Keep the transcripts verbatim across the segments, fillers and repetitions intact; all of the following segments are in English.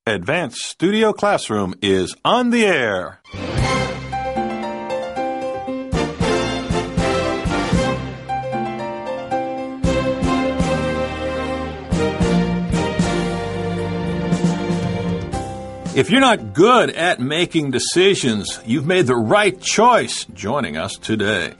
Advanced Studio Classroom is on the air. If you're not good at making decisions, you've made the right choice joining us today.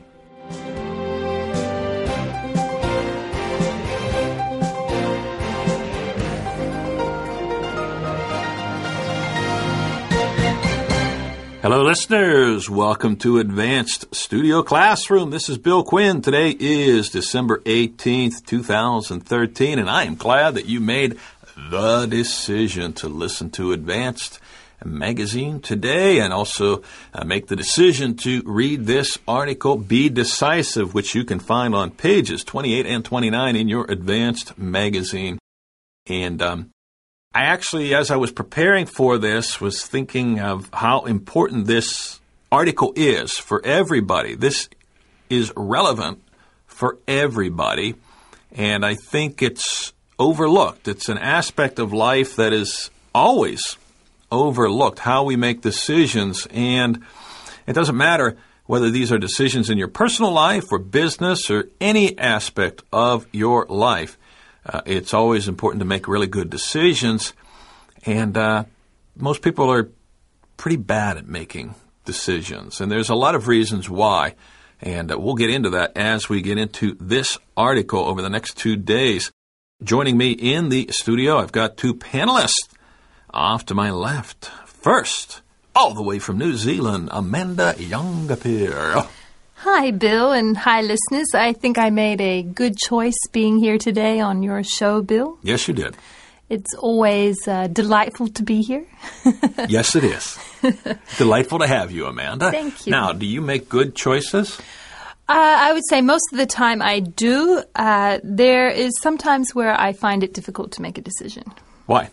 Hello, listeners. Welcome to Advanced Studio Classroom. This is Bill Quinn. Today is December eighteenth, two thousand thirteen, and I am glad that you made the decision to listen to Advanced Magazine today and also uh, make the decision to read this article, Be Decisive, which you can find on pages twenty-eight and twenty-nine in your Advanced Magazine. And um, I actually, as I was preparing for this, was thinking of how important this article is for everybody. This is relevant for everybody, and I think it's overlooked. It's an aspect of life that is always overlooked, how we make decisions. And it doesn't matter whether these are decisions in your personal life or business or any aspect of your life. Uh, it's always important to make really good decisions. And uh, most people are pretty bad at making decisions. And there's a lot of reasons why. And uh, we'll get into that as we get into this article over the next two days. Joining me in the studio, I've got two panelists off to my left. First, all the way from New Zealand, Amanda Youngapir. Hi, Bill, and hi, listeners. I think I made a good choice being here today on your show, Bill. Yes, you did. It's always uh, delightful to be here. Yes, it is. Delightful to have you, Amanda. Thank you. Now, do you make good choices? Uh, I would say most of the time I do. Uh, there is sometimes where I find it difficult to make a decision. Why?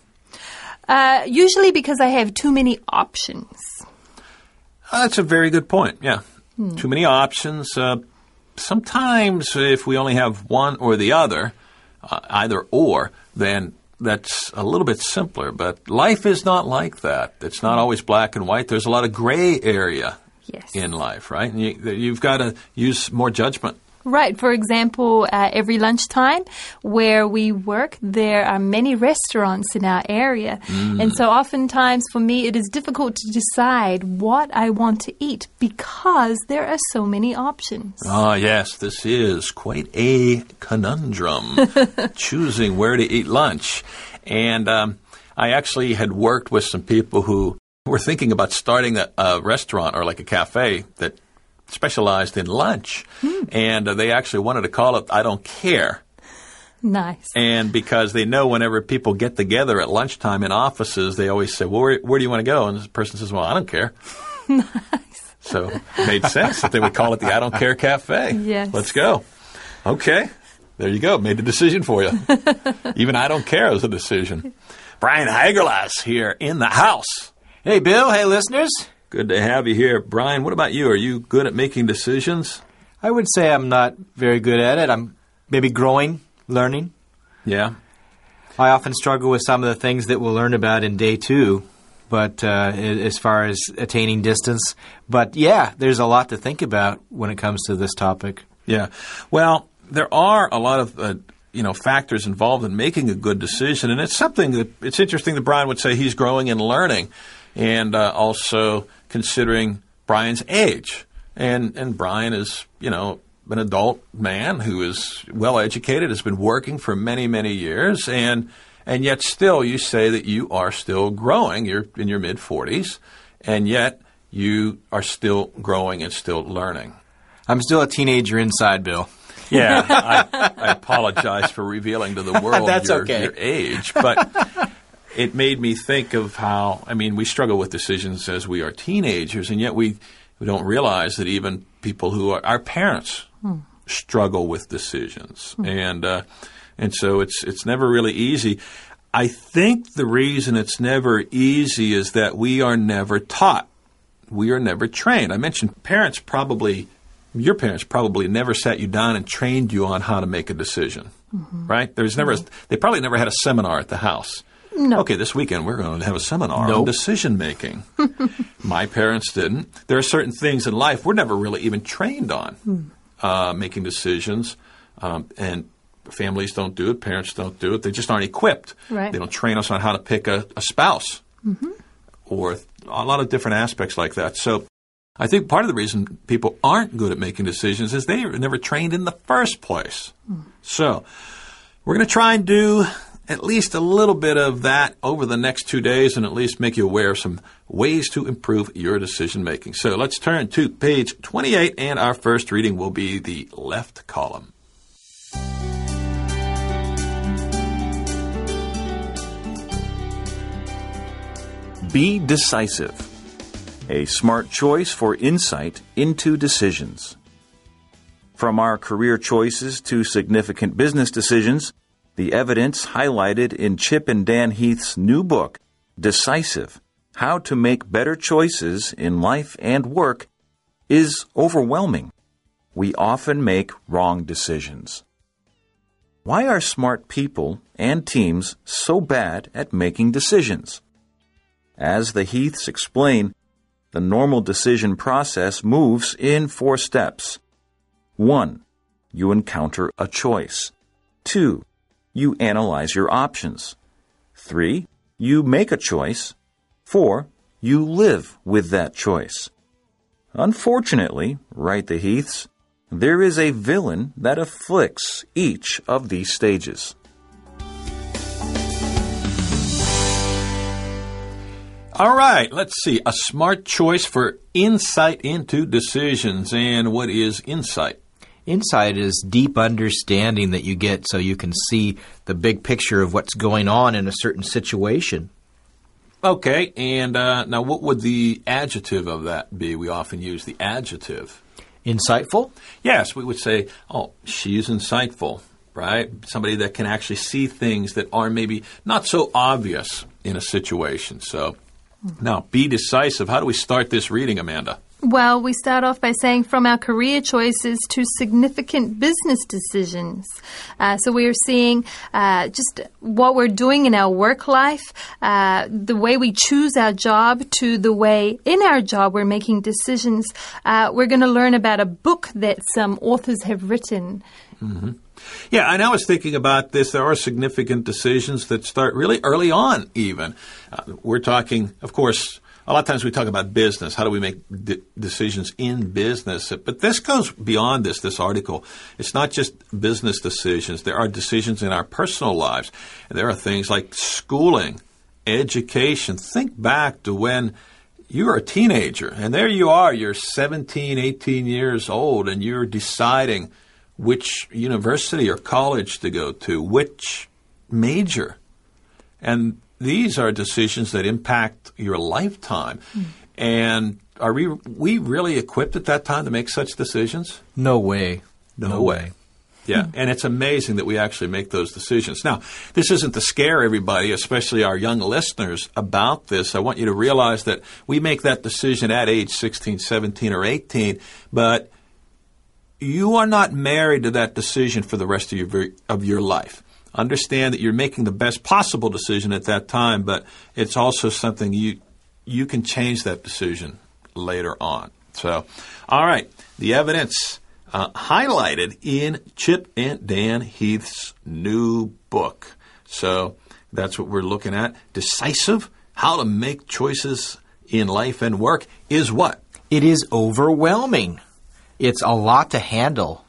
Uh, usually because I have too many options. Uh, that's a very good point, yeah. Hmm. Too many options. Uh, sometimes if we only have one or the other, uh, either or, then that's a little bit simpler. But life is not like that. It's not always black and white. There's a lot of gray area yes. in life, right? And you, you've got to use more judgment. Right. For example, uh, every lunchtime where we work, there are many restaurants in our area. Mm. And so oftentimes for me, it is difficult to decide what I want to eat because there are so many options. Ah, yes, this is quite a conundrum, choosing where to eat lunch. And um, I actually had worked with some people who were thinking about starting a, a restaurant or like a cafe that specialized in lunch, hmm. and uh, they actually wanted to call it I Don't Care. Nice. And because they know whenever people get together at lunchtime in offices, they always say, well, where, where do you want to go? And the person says, well, I don't care. Nice. So it made sense that they would call it the I Don't Care Cafe. Yes. Let's go. Okay. There you go. Made the decision for you. Even I don't care is a decision. Brian Hagerlas here in the house. Hey, Bill. Hey, listeners. Good to have you here. Brian, what about you? Are you good at making decisions? I would say I'm not very good at it. I'm maybe growing, learning. Yeah. I often struggle with some of the things that we'll learn about in day two, but uh, as far as attaining distance. But, yeah, there's a lot to think about when it comes to this topic. Yeah. Well, there are a lot of uh, you know, factors involved in making a good decision, and it's something that it's interesting that Brian would say he's growing and learning. And uh, also considering Brian's age. And and Brian is, you know, an adult man who is well-educated, has been working for many, many years, and and yet still you say that you are still growing. You're in your mid-forties, and yet you are still growing and still learning. I'm still a teenager inside, Bill. Yeah, I, I apologize for revealing to the world That's your, okay. your age, but it made me think of how, I mean, we struggle with decisions as we are teenagers, and yet we, we don't realize that even people who are our parents hmm. struggle with decisions. Hmm. And uh, and so it's it's never really easy. I think the reason it's never easy is that we are never taught. We are never trained. I mentioned parents probably, your parents probably never sat you down and trained you on how to make a decision, mm-hmm. right? There's never, mm-hmm. they probably never had a seminar at the house No. Okay, this weekend we're going to have a seminar Nope. on decision making. My parents didn't. There are certain things in life we're never really even trained on, Hmm. uh, making decisions, um, and families don't do it, parents don't do it. They just aren't equipped. Right. They don't train us on how to pick a, a spouse Mm-hmm. or a lot of different aspects like that. So I think part of the reason people aren't good at making decisions is they were never trained in the first place. Hmm. So we're going to try and do at least a little bit of that over the next two days and at least make you aware of some ways to improve your decision making. So let's turn to page twenty-eight, and our first reading will be the left column. Be decisive. A smart choice for insight into decisions. From our career choices to significant business decisions, the evidence highlighted in Chip and Dan Heath's new book, Decisive: How to Make Better Choices in Life and Work, is overwhelming. We often make wrong decisions. Why are smart people and teams so bad at making decisions? As the Heaths explain, the normal decision process moves in four steps. One, you encounter a choice. Two, you analyze your options. Three, you make a choice. Four, you live with that choice. Unfortunately, write the Heaths, there is a villain that afflicts each of these stages. All right, let's see. A smart choice for insight into decisions. And what is insight? Insight is deep understanding that you get so you can see the big picture of what's going on in a certain situation. Okay, and uh, now what would the adjective of that be? We often use the adjective. Insightful? Yes, we would say, oh, she's insightful, right? Somebody that can actually see things that are maybe not so obvious in a situation. So now, be decisive. How do we start this reading, Amanda? Well, we start off by saying from our career choices to significant business decisions. Uh, so we are seeing uh, just what we're doing in our work life, uh, the way we choose our job to the way in our job we're making decisions. Uh, we're going to learn about a book that some authors have written. Mm-hmm. Yeah, and I was thinking about this. There are significant decisions that start really early on even. Uh, we're talking, of course, a lot of times we talk about business. How do we make de- decisions in business? But this goes beyond this, this article. It's not just business decisions. There are decisions in our personal lives. And there are things like schooling, education. Think back to when you were a teenager, and there you are. You're seventeen, eighteen years old, and you're deciding which university or college to go to, which major. And these are decisions that impact your lifetime. Mm. And are we we really equipped at that time to make such decisions? No way. No, no way. way. Yeah, mm. And it's amazing that we actually make those decisions. Now, this isn't to scare everybody, especially our young listeners, about this. I want you to realize that we make that decision at age sixteen, seventeen, or eighteen, but you are not married to that decision for the rest of your of your life. Understand that you're making the best possible decision at that time, but it's also something you you can change that decision later on. So, all right, the evidence uh, highlighted in Chip and Dan Heath's new book. So that's what we're looking at. Decisive, how to make choices in life and work is what? It is overwhelming. It's a lot to handle.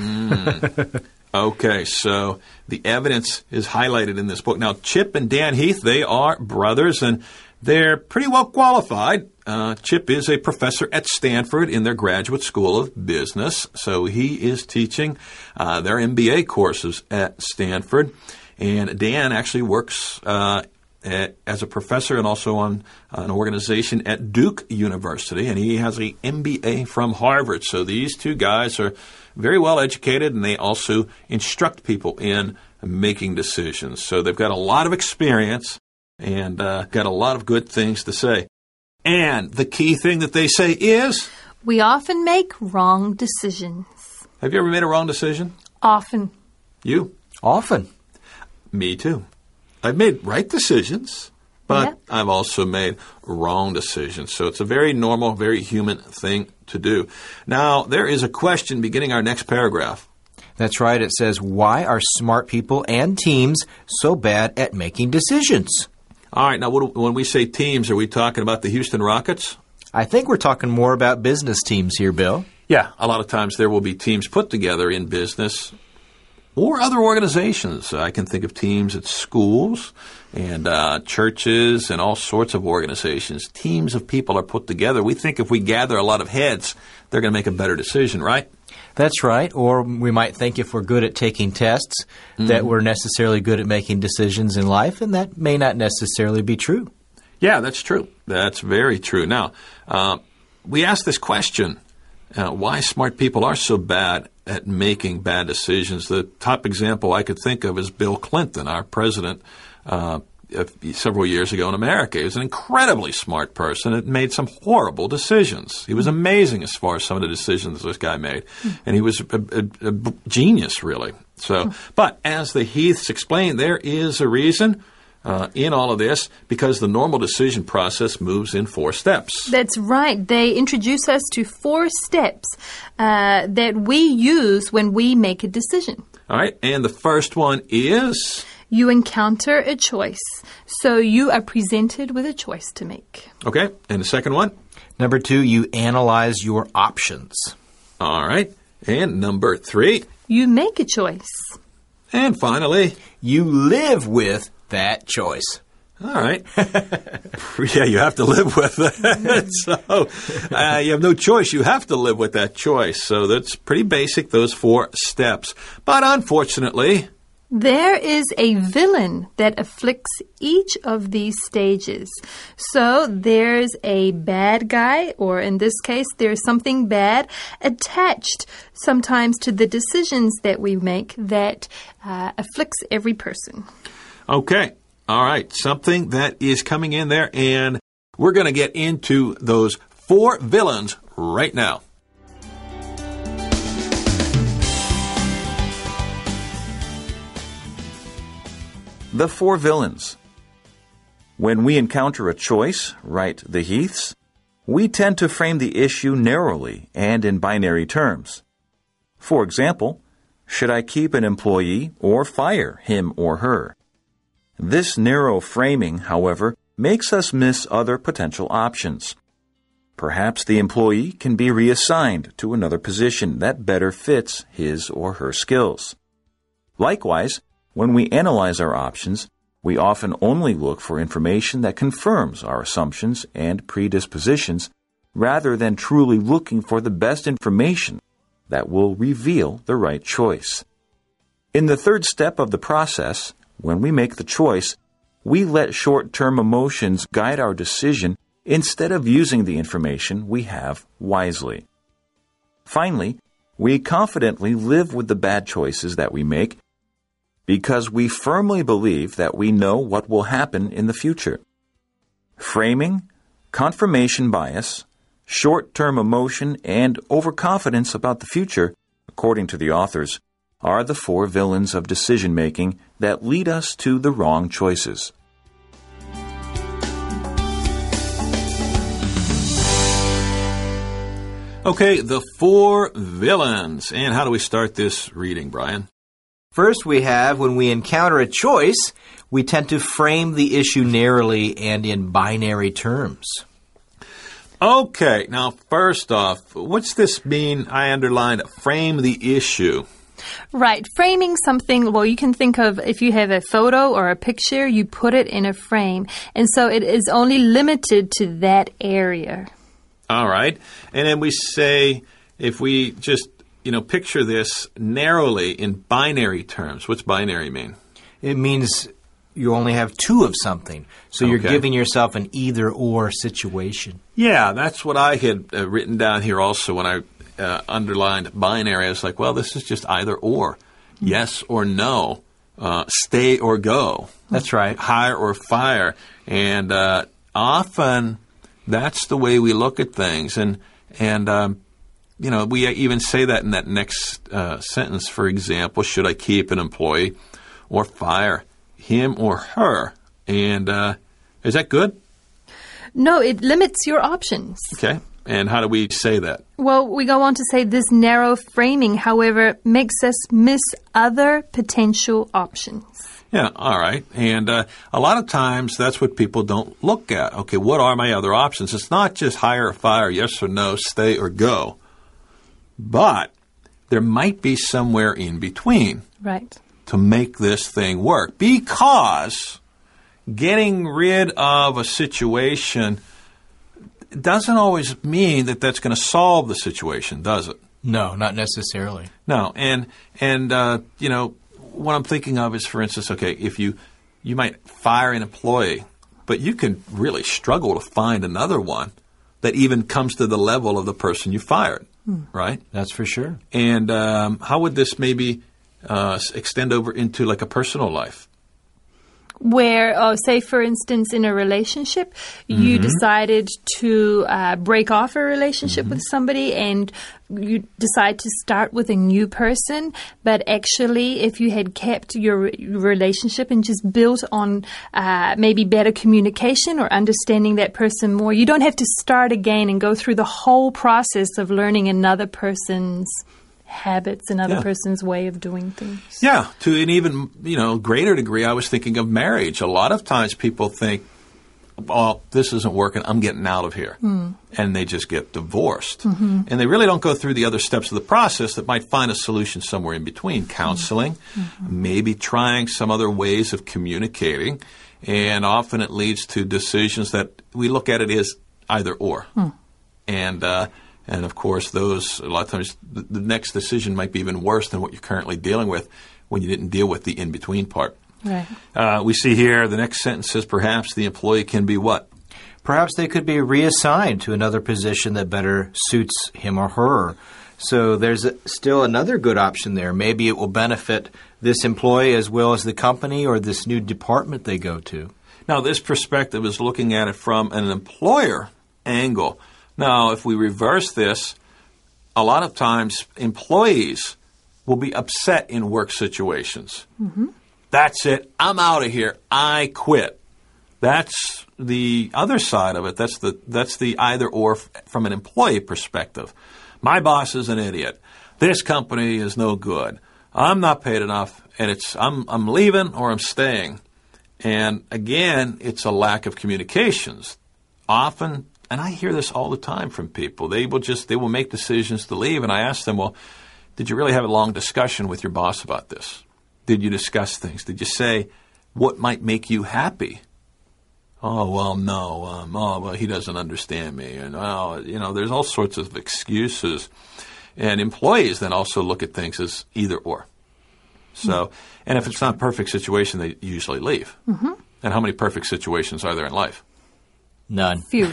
Mm. Okay, so the evidence is highlighted in this book. Now, Chip and Dan Heath, they are brothers, and they're pretty well qualified. Uh, Chip is a professor at Stanford in their Graduate School of Business, so he is teaching uh, their M B A courses at Stanford. And Dan actually works uh, at, as a professor and also on uh, an organization at Duke University, and he has an M B A from Harvard. So these two guys are very well educated, and they also instruct people in making decisions. So they've got a lot of experience and uh, got a lot of good things to say. And the key thing that they say is? We often make wrong decisions. Have you ever made a wrong decision? Often. You? Often. Me too. I've made right decisions, but Yeah. I've also made wrong decisions. So it's a very normal, very human thing to do. Now, there is a question beginning our next paragraph. That's right. It says, why are smart people and teams so bad at making decisions? All right, now what, when we say teams, are we talking about the Houston Rockets? I think we're talking more about business teams here, Bill. Yeah, a lot of times there will be teams put together in business or other organizations. I can think of teams at schools and uh, churches and all sorts of organizations. Teams of people are put together. We think if we gather a lot of heads, they're going to make a better decision, right? That's right. Or we might think if we're good at taking tests, mm-hmm. that we're necessarily good at making decisions in life, and that may not necessarily be true. Yeah, that's true. That's very true. Now, uh, we asked this question, uh, why smart people are so bad at making bad decisions. The top example I could think of is Bill Clinton, our president, uh, several years ago in America. He was an incredibly smart person that made some horrible decisions. He was amazing as far as some of the decisions this guy made. And he was a, a, a genius, really. So, but as the Heaths explained, there is a reason Uh, in all of this, because the normal decision process moves in four steps. That's right. They introduce us to four steps uh, that we use when we make a decision. All right, and the first one is? You encounter a choice. So you are presented with a choice to make. Okay, and the second one? Number two, you analyze your options. All right, and number three? You make a choice. And finally? You live with that choice. All right. Yeah, you have to live with it. So uh, you have no choice. You have to live with that choice. So that's pretty basic, those four steps. But unfortunately, there is a villain that afflicts each of these stages. So there's a bad guy, or in this case, there's something bad attached sometimes to the decisions that we make that uh, afflicts every person. Okay. All right. Something that is coming in there, and we're going to get into those four villains right now. The four villains. When we encounter a choice, write the Heaths, we tend to frame the issue narrowly and in binary terms. For example, should I keep an employee or fire him or her? This narrow framing, however, makes us miss other potential options. Perhaps the employee can be reassigned to another position that better fits his or her skills. Likewise, when we analyze our options, we often only look for information that confirms our assumptions and predispositions rather than truly looking for the best information that will reveal the right choice. In the third step of the process, when we make the choice, we let short-term emotions guide our decision instead of using the information we have wisely. Finally, we confidently live with the bad choices that we make because we firmly believe that we know what will happen in the future. Framing, confirmation bias, short-term emotion, and overconfidence about the future, according to the authors, are the four villains of decision-making that lead us to the wrong choices. Okay, the four villains. And how do we start this reading, Brian? First, we have when we encounter a choice, we tend to frame the issue narrowly and in binary terms. Okay, now first off, what's this mean? I underlined frame the issue. Right. Framing something, well, you can think of if you have a photo or a picture, you put it in a frame. And so it is only limited to that area. All right. And then we say, if we just, you know, picture this narrowly in binary terms. What's binary mean? It means you only have two of something. So you're Okay. giving yourself an either-or situation. Yeah, that's what I had uh, written down here also when I uh, underlined binary. I was like, well, this is just either or. Yes or no. Uh, stay or go. That's right. Hire or fire. And uh, often that's the way we look at things. And, and um, you know, we even say that in that next uh, sentence, for example, should I keep an employee or fire him or her. And uh, is that good? No, it limits your options. Okay. And how do we say that? Well, we go on to say this narrow framing, however, makes us miss other potential options. Yeah, all right. And uh, a lot of times that's what people don't look at. Okay, what are my other options? It's not just hire or fire, yes or no, stay or go. But there might be somewhere in between. Right. To make this thing work. Because getting rid of a situation doesn't always mean that that's going to solve the situation, does it? No, not necessarily. No. And, and uh, you know, what I'm thinking of is, for instance, okay, if you, you might fire an employee, but you can really struggle to find another one that even comes to the level of the person you fired, hmm. right? That's for sure. And um, how would this maybe uh, extend over into like a personal life? Where, oh, say, for instance, in a relationship, you mm-hmm. decided to uh, break off a relationship mm-hmm. with somebody and you decide to start with a new person. But actually, if you had kept your re- relationship and just built on uh, maybe better communication or understanding that person more, you don't have to start again and go through the whole process of learning another person's habits, another yeah. person's way of doing things. Yeah, to an even, you know, greater degree, I was thinking of marriage. A lot of times people think, well, this isn't working, I'm getting out of here. Mm. And they just get divorced. Mm-hmm. And they really don't go through the other steps of the process that might find a solution somewhere in between. Counseling, mm-hmm. maybe trying some other ways of communicating. And often it leads to decisions that we look at it as either or. Mm. And, uh, And, of course, those, a lot of times, the, the next decision might be even worse than what you're currently dealing with when you didn't deal with the in-between part. Right. Uh, we see here the next sentence says perhaps the employee can be what? Perhaps they could be reassigned to another position that better suits him or her. So there's a, still another good option there. Maybe it will benefit this employee as well as the company or this new department they go to. Now, this perspective is looking at it from an employer angle. Now, if we reverse this, a lot of times employees will be upset in work situations. Mm-hmm. That's it. I'm out of here. I quit. That's the other side of it. That's the that's the either or f- from an employee perspective. My boss is an idiot. This company is no good. I'm not paid enough, and it's I'm I'm leaving or I'm staying. And again, it's a lack of communications. Often. And I hear this all the time from people. They will just they will make decisions to leave, and I ask them, well, did you really have a long discussion with your boss about this? Did you discuss things? Did you say what might make you happy? Oh, well, no. Um, oh, well, he doesn't understand me. And, oh, you know, there's all sorts of excuses. And employees then also look at things as either or. So, mm-hmm. and if it's not a perfect situation, they usually leave. Mm-hmm. And how many perfect situations are there in life? None. Few.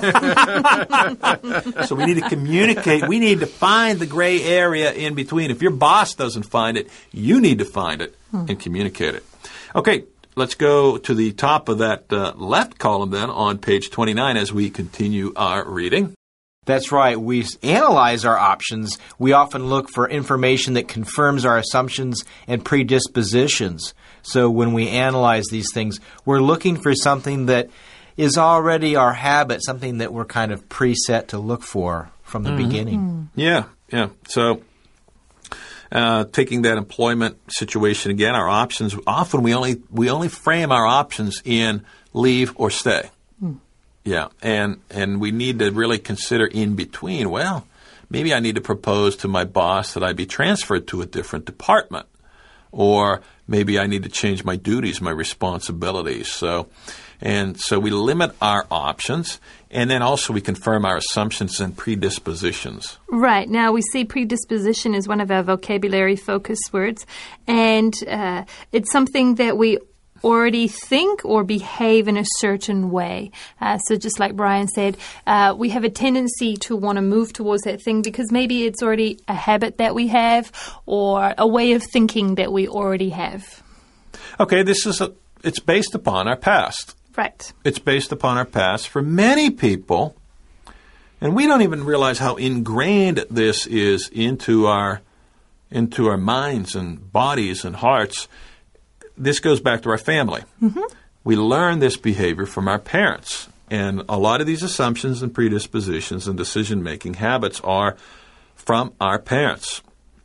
So we need to communicate. We need to find the gray area in between. If your boss doesn't find it, you need to find it hmm. and communicate it. Okay, let's go to the top of that uh, left column then on page twenty-nine as we continue our reading. That's right. We analyze our options. We often look for information that confirms our assumptions and predispositions. So when we analyze these things, we're looking for something that is already our habit, something that we're kind of preset to look for from the mm-hmm. beginning. Yeah, yeah. So uh, taking that employment situation again, our options, often we only we only frame our options in leave or stay. Mm. Yeah, and, and we need to really consider in between, well, maybe I need to propose to my boss that I be transferred to a different department. Or maybe I need to change my duties, my responsibilities. So, and so we limit our options, and then also we confirm our assumptions and predispositions. Right. Now, we see predisposition as one of our vocabulary focus words, and uh, it's something that we already think or behave in a certain way. Uh, so just like Brian said, uh, we have a tendency to want to move towards that thing because maybe it's already a habit that we have or a way of thinking that we already have. Okay, this is a, it's based upon our past. Right. It's based upon our past. For many people, and we don't even realize how ingrained this is into our into our minds and bodies and hearts. this goes back to our family. Mm-hmm. We learn this behavior from our parents. And a lot of these assumptions and predispositions and decision-making habits are from our parents.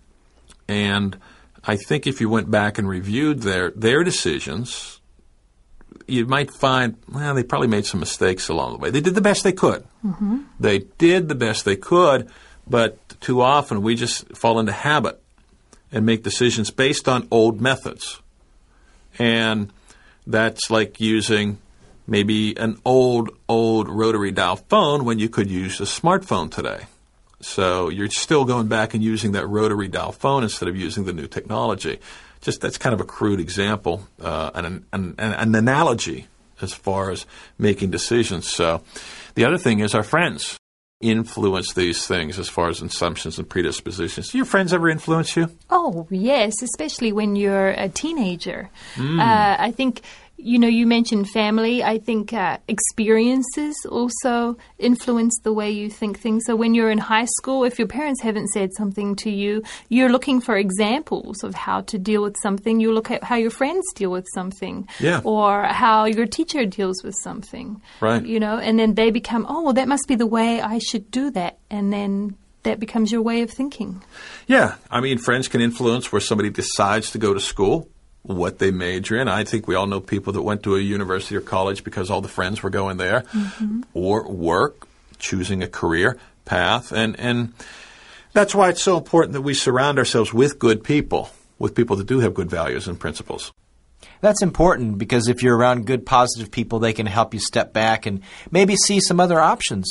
And I think if you went back and reviewed their, their decisions, you might find, well, they probably made some mistakes along the way. They did the best they could. Mm-hmm. They did the best they could, but too often we just fall into habit and make decisions based on old methods. And that's like using maybe an old, old rotary dial phone when you could use a smartphone today. So you're still going back and using that rotary dial phone instead of using the new technology. Just that's kind of a crude example, uh, an, an, an analogy as far as making decisions. So the other thing is our friends influence these things as far as assumptions and predispositions. Do your friends ever influence you? Oh, yes, especially when you're a teenager. Mm. Uh, I think, you know, you mentioned family. I think uh, experiences also influence the way you think things. So when you're in high school, if your parents haven't said something to you, you're looking for examples of how to deal with something. You look at how your friends deal with something, yeah. or how your teacher deals with something. Right. You know, and then they become, oh, well, that must be the way I should do that. And then that becomes your way of thinking. Yeah. I mean, friends can influence where somebody decides to go to school, what they major in. I think we all know people that went to a university or college because all the friends were going there, mm-hmm. or work, choosing a career path. And, and that's why it's so important that we surround ourselves with good people, with people that do have good values and principles. That's important because if you're around good, positive people, they can help you step back and maybe see some other options.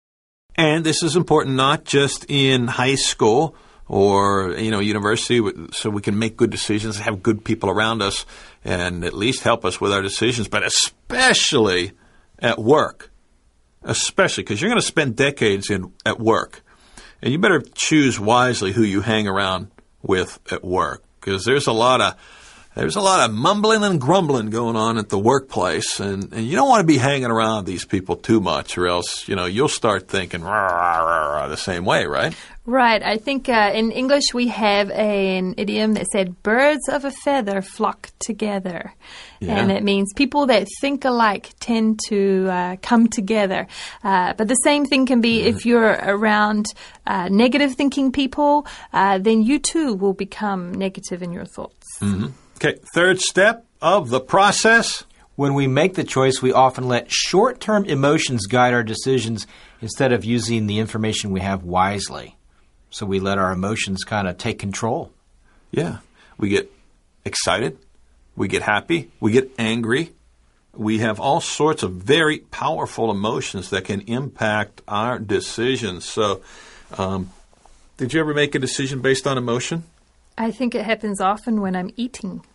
And this is important not just in high school or, you know, university, so we can make good decisions, have good people around us, and at least help us with our decisions, but especially at work, especially because you're going to spend decades in at work, and you better choose wisely who you hang around with at work, because there's a lot of there's a lot of mumbling and grumbling going on at the workplace, and, and you don't want to be hanging around these people too much, or else, you know, you'll start thinking rah, rah, rah, rah, the same way, right? Right. I think uh, in English we have an idiom that said, birds of a feather flock together. Yeah. And it means people that think alike tend to uh, come together. Uh, but the same thing can be mm-hmm. if you're around uh, negative thinking people, uh, then you too will become negative in your thoughts. Mm-hmm. Okay, third step of the process. When we make the choice, we often let short-term emotions guide our decisions instead of using the information we have wisely. So we let our emotions kind of take control. Yeah. We get excited. We get happy. We get angry. We have all sorts of very powerful emotions that can impact our decisions. So um, did you ever make a decision based on emotion? I think it happens often when I'm eating.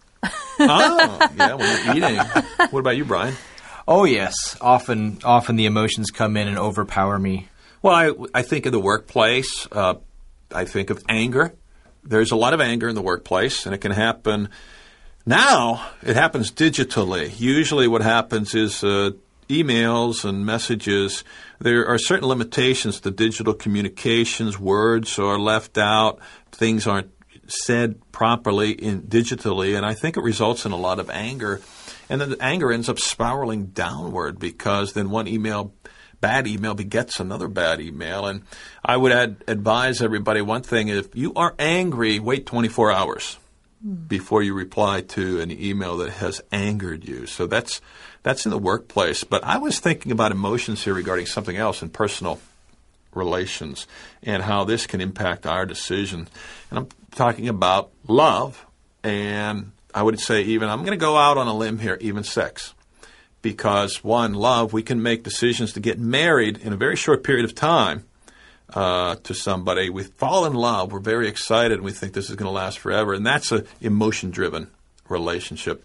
Oh, yeah, when you're eating. What about you, Brian? Oh, yes. Often often the emotions come in and overpower me. Well, I, I think in the workplace, uh, I think of anger. There's a lot of anger in the workplace, and it can happen now. It happens digitally. Usually what happens is uh, emails and messages. There are certain limitations to digital communications. Words are left out. Things aren't said properly in digitally, and I think it results in a lot of anger. And then the anger ends up spiraling downward because then one email bad email begets another bad email. And I would ad- advise everybody one thing: if you are angry, wait twenty-four hours mm. before you reply to an email that has angered you. So that's that's in the workplace. But I was thinking about emotions here regarding something else in personal relations and how this can impact our decision. And I'm talking about love, and I would say even, I'm going to go out on a limb here, even sex. Because, one, love, we can make decisions to get married in a very short period of time uh, to somebody. We fall in love. We're very excited, and we think this is going to last forever. And that's an emotion-driven relationship.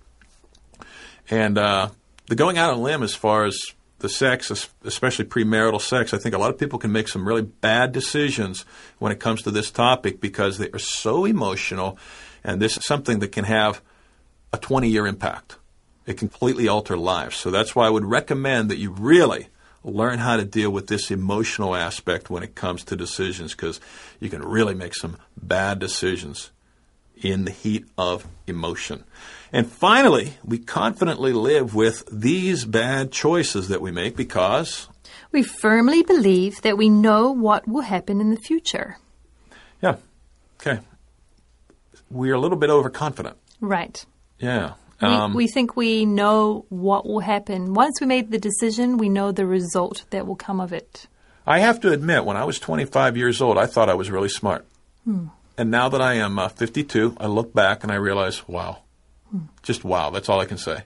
And uh, the going out on a limb as far as the sex, especially premarital sex, I think a lot of people can make some really bad decisions when it comes to this topic because they are so emotional, and this is something that can have a twenty-year impact. It can completely alter lives. So that's why I would recommend that you really learn how to deal with this emotional aspect when it comes to decisions, because you can really make some bad decisions in the heat of emotion. And finally, we confidently live with these bad choices that we make because we firmly believe that we know what will happen in the future. Yeah. Okay. We're a little bit overconfident. Right. Yeah. Um, we, we think we know what will happen. Once we made the decision, we know the result that will come of it. I have to admit, when I was twenty-five years old, I thought I was really smart. Hmm. And now that I am uh, fifty-two, I look back and I realize, wow. Hmm. Just wow. That's all I can say.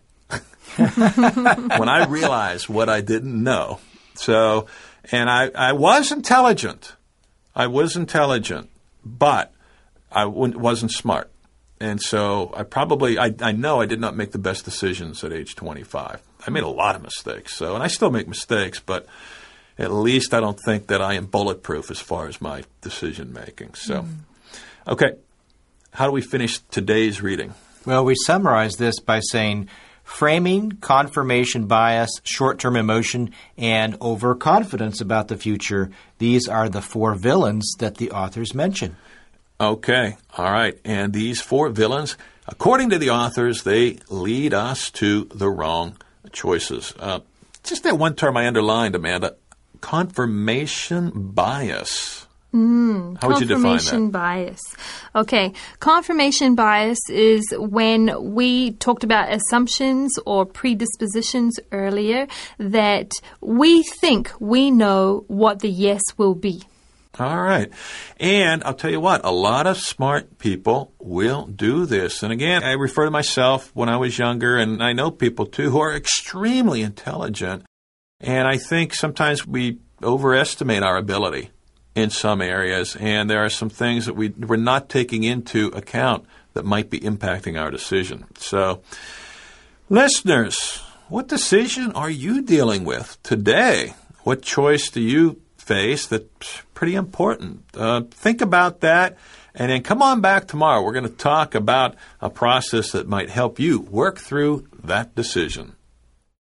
When I realized what I didn't know. So, and I, I was intelligent. I was intelligent, but I w- wasn't smart. And so I probably, I, I know I did not make the best decisions at age twenty-five. I made a lot of mistakes. So, and I still make mistakes, but at least I don't think that I am bulletproof as far as my decision making. So, mm. Okay. How do we finish today's reading? Well, we summarize this by saying framing, confirmation bias, short-term emotion, and overconfidence about the future. These are the four villains that the authors mention. Okay. All right. And these four villains, according to the authors, they lead us to the wrong choices. Uh, just that one term I underlined, Amanda, confirmation bias. Mm, How would you define that? Confirmation bias. Okay. Confirmation bias is when we talked about assumptions or predispositions earlier that we think we know what the yes will be. All right. And I'll tell you what, a lot of smart people will do this. And again, I refer to myself when I was younger, and I know people too who are extremely intelligent. And I think sometimes we overestimate our ability in some areas, and there are some things that we, we're not taking into account that might be impacting our decision. So, listeners, what decision are you dealing with today? What choice do you face that's pretty important? Uh, think about that, and then come on back tomorrow. We're going to talk about a process that might help you work through that decision.